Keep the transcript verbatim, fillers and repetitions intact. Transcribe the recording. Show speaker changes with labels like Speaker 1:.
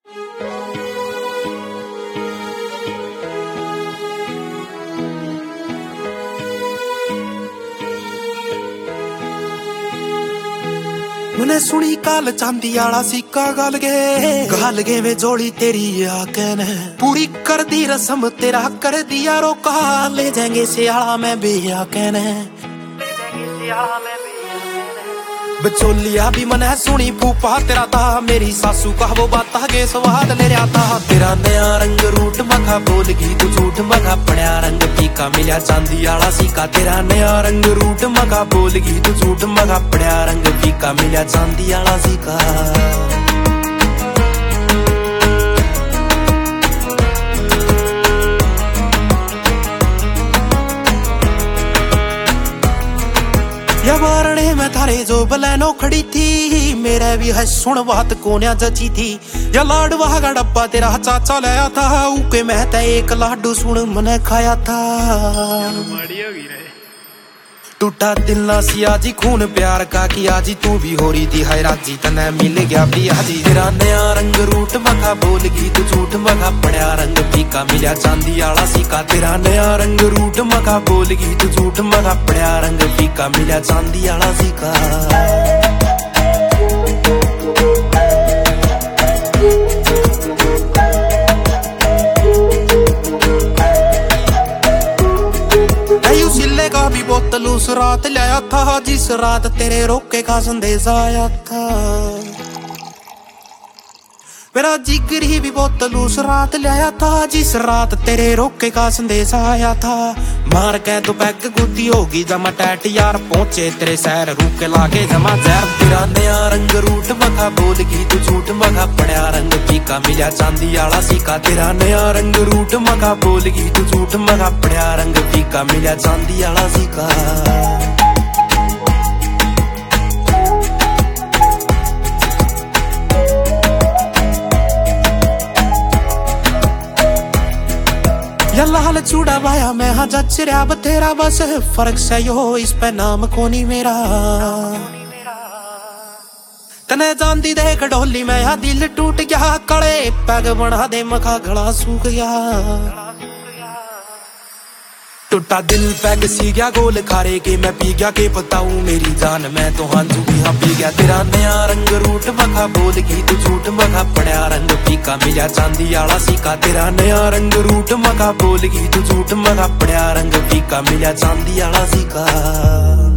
Speaker 1: मैंने सुनी काल चांदी आला सिक्का गल गए गल गए वे जोड़ी तेरी आकन पूरी कर दी रस्म तेरा कर दिया रोका ले जाएंगे सियाला में भी आकन ले जाएंगे सियाला में बचोलिया भी मने सुनी फूफा तेरा था मेरी सासू का वो बात के स्वाद ले रहा था तेरा नया रंग रूट मखा बोलगी तू झूठ मखा पड़ा रंग फीका मिला चांदी आला सिक्का तेरा नया रंग रूट मखा बोलगी तू झूठ मखा पड़ा रंग फीका मिला चांदी आला सिक्का या वारणे में थारे जो बलैनो खड़ी थी मेरे भी है सुन बात कोन्या जची थी या लाडवा का डब्बा तेरा चाचा लाया था उके मैं ते एक लाडू सुन मने खाया था टूटा दिल ना सी आजी खून प्यार का कि आजी तू भी हो रही थी है राजी तने मिल गया पियाजी तेरा नया रंग रूट मखा बोलगी तू झूठ मखा पड़ा रंग फीका मिला चांदी आला सिक्का तेरा नया रंग रूट मखा बोलगी तू झूठ मखा पड़ा रंग फीका मिला चांदी आला सिक्का का भी बोतल उस रात लाया था जिस रात तेरे रोके का संदेश आया था मेरा जिगर ही भी बोतल उस रात लाया था जिस रात तेरे रोके का संदेश आया था मार के तो पैक गुद्दी होगी जमा टैट यार पहुंचे तेरे सैर रूके लागे जमा जहर तेरा नया रंग रूट मखा बोलगी तू झूठ मखा पड़ा रंग फीका मिला चांदी आला सिक्का तेरा नया रंग रूट मखा बोलगी तू झूठ मखा पड़ा रंग फीका मिला चांदी आला सिक्का या लाल चूड़ा पाया मैं हाँ जच रहा बतेरा बस फर्क से यो इस पे नाम कोनी मेरा तने जानदी दे कटोली में यहाँ दिल टूट गया कड़े पैग बना दे मखा गला सूख गया टूटा दिल पैग सी गया गोल खारे के मैं पी गया के बताऊं मेरी जान मैं तो हांजू भी हाँ पी गया तेरा नया रंग रूट मखा बोलगी तू झूठ मखा पड़ा रंग फीका मिला चांदी आला सिक्का तेरा नया रंग रूट मखा बोलगी तू झूठ मखा पड़ा रंग फीका मिला चांदी आला सिक्का।